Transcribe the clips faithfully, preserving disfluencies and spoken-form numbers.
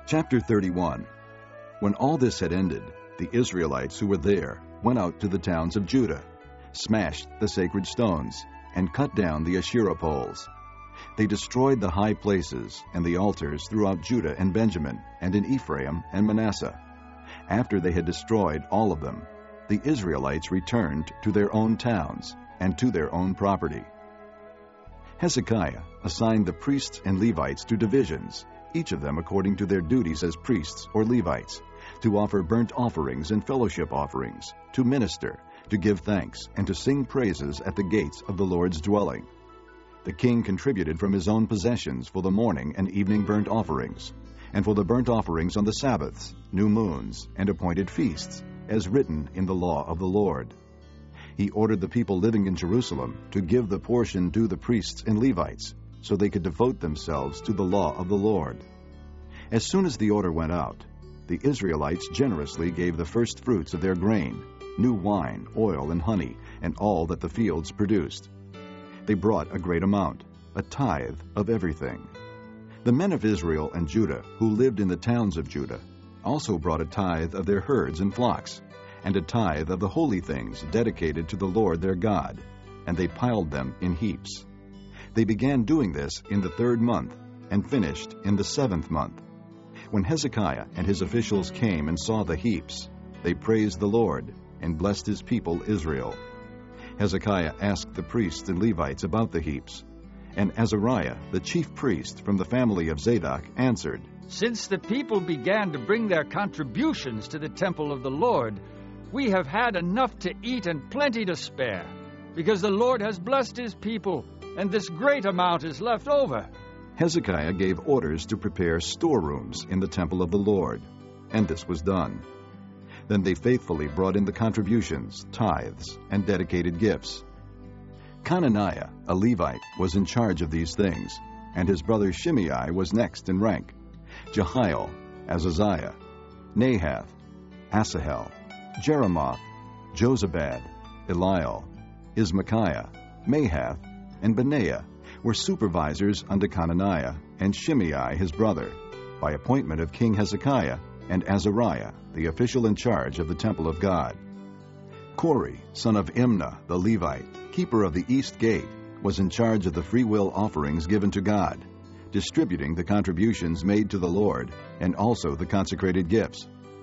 Chapter thirty-one. When all this had ended, the Israelites who were there went out to the towns of Judah, smashed the sacred stones, and cut down the Asherah poles. They destroyed the high places and the altars throughout Judah and Benjamin, and in Ephraim and Manasseh. After they had destroyed all of them, the Israelites returned to their own towns and to their own property. Hezekiah assigned the priests and Levites to divisions, each of them according to their duties as priests or Levites, to offer burnt offerings and fellowship offerings, to minister, to give thanks, and to sing praises at the gates of the Lord's dwelling. The king contributed from his own possessions for the morning and evening burnt offerings, and for the burnt offerings on the Sabbaths, new moons, and appointed feasts, as written in the law of the Lord. He ordered the people living in Jerusalem to give the portion due the priests and Levites, so they could devote themselves to the law of the Lord. As soon as the order went out, the Israelites generously gave the first fruits of their grain, new wine, oil, and honey, and all that the fields produced. They brought a great amount, a tithe of everything. The men of Israel and Judah, who lived in the towns of Judah, also brought a tithe of their herds and flocks, and a tithe of the holy things dedicated to the Lord their God, and they piled them in heaps. They began doing this in the third month, and finished in the seventh month. When Hezekiah and his officials came and saw the heaps, they praised the Lord and blessed his people Israel. Hezekiah asked the priests and Levites about the heaps, and Azariah, the chief priest from the family of Zadok, answered, "Since the people began to bring their contributions to the temple of the Lord, we have had enough to eat and plenty to spare, because the Lord has blessed his people, and this great amount is left over." Hezekiah gave orders to prepare storerooms in the temple of the Lord, and this was done. Then they faithfully brought in the contributions, tithes, and dedicated gifts. Conaniah, a Levite, was in charge of these things, and his brother Shimei was next in rank. Jehiel, Azaziah, Nahath, Asahel, Jeremoth, Jozabad, Eliel, Ismachiah, Mahath, and Benaiah were supervisors under Conaniah and Shimei his brother, by appointment of King Hezekiah, and Azariah, the official in charge of the temple of God. Kori, son of Imnah, the Levite, keeper of the east gate, was in charge of the freewill offerings given to God, distributing the contributions made to the Lord, and also the consecrated gifts.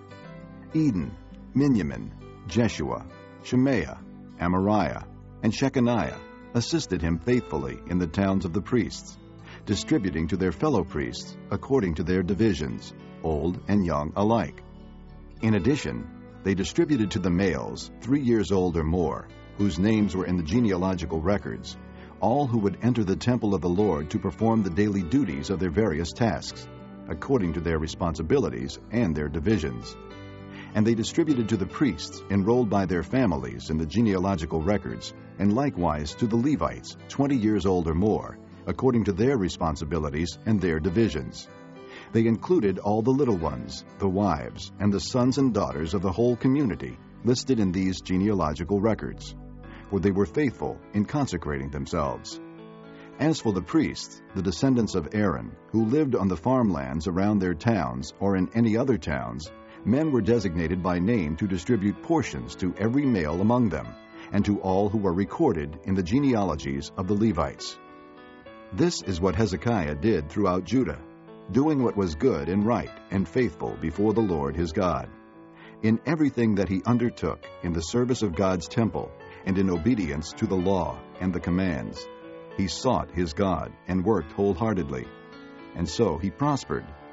Eden, Miniamin, Jeshua, Shemaiah, Amariah, and Shechaniah assisted him faithfully in the towns of the priests, distributing to their fellow priests according to their divisions, old and young alike. In addition, they distributed to the males, three years old or more, whose names were in the genealogical records, all who would enter the temple of the Lord to perform the daily duties of their various tasks, according to their responsibilities and their divisions. And they distributed to the priests enrolled by their families in the genealogical records, and likewise to the Levites, twenty years old or more, according to their responsibilities and their divisions. They included all the little ones, the wives, and the sons and daughters of the whole community listed in these genealogical records, for they were faithful in consecrating themselves. As for the priests, the descendants of Aaron, who lived on the farmlands around their towns or in any other towns, men were designated by name to distribute portions to every male among them, and to all who were recorded in the genealogies of the Levites. This is what Hezekiah did throughout Judah, doing what was good and right and faithful before the Lord his God. In everything that he undertook in the service of God's temple, and in obedience to the law and the commands, he sought his God and worked wholeheartedly. And so he prospered